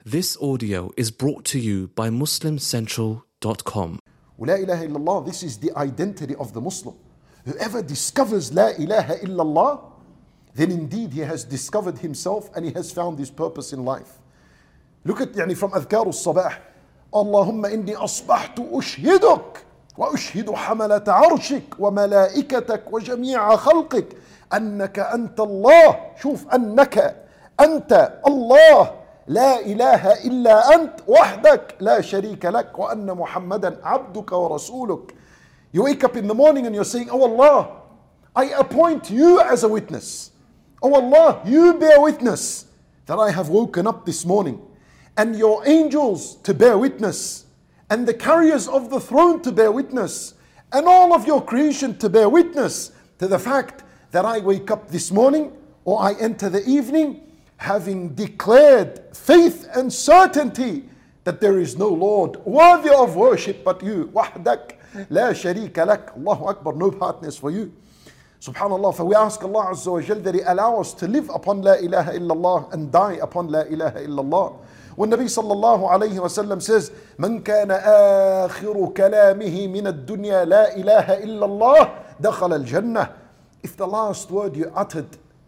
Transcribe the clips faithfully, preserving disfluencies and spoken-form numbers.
This audio is brought to you by Muslim Central dot com. La ilaha illallah, this is the identity of the Muslim. Whoever discovers La ilaha illallah, then indeed he has discovered himself and he has found his purpose in life. Look at يعني from أذكار الصباح. اللهم إني أصبحت أشهدك وأشهد حملة عرشك وملائكتك وجميع خلقك أنك أنت الله. شوف أنك أنت الله لا إله إلا أنت وحدك لا شريك لك وأن محمدا عبدك ورسولك. You wake up in the morning and you're saying, Oh Allah, I appoint you as a witness. Oh Allah, you bear witness that I have woken up this morning, and your angels to bear witness, and the carriers of the throne to bear witness, and all of your creation to bear witness to the fact that I wake up this morning or I enter the evening having declared faith and certainty that there is no Lord worthy of worship but you. Wahdak la sharika lak. Allahu Akbar, no partners for you. Subhanallah, for we ask Allah Azza wa Jal that He allow us to live upon La ilaha illallah and die upon La ilaha illallah. When Nabi sallallahu alayhi wa sallam says, Man kana akhiru kalamihi min ad-dunya la ilaha illallah dakhala al-jannah. If the last word you uttered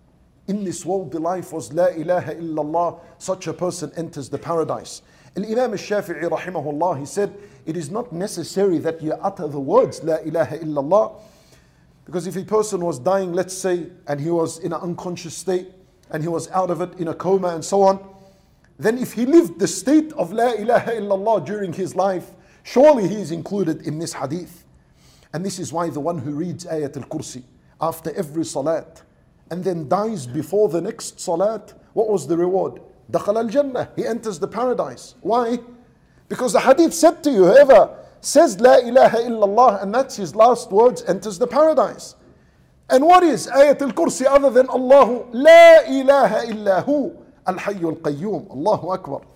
in this worldly life was La ilaha illallah, such a person enters the paradise. Al-Imam al-Shafi'i rahimahullah, he said, it is not necessary that you utter the words La ilaha illallah, because if a person was dying, let's say, and he was in an unconscious state, and he was out of it in a coma and so on, then if he lived the state of La ilaha illallah during his life, surely he is included in this hadith. And this is why the one who reads Ayat al-Kursi after every salat, and then dies before the next salat, what was the reward? Dakhala al-Jannah, he enters the paradise. Why? Because the hadith said to you, whoever says La ilaha illallah and that's his last words, enters the paradise. And what is Ayat al-Kursi other than Allahu La ilaha illahu al-Hayyu al-Qayyum? Allahu Akbar.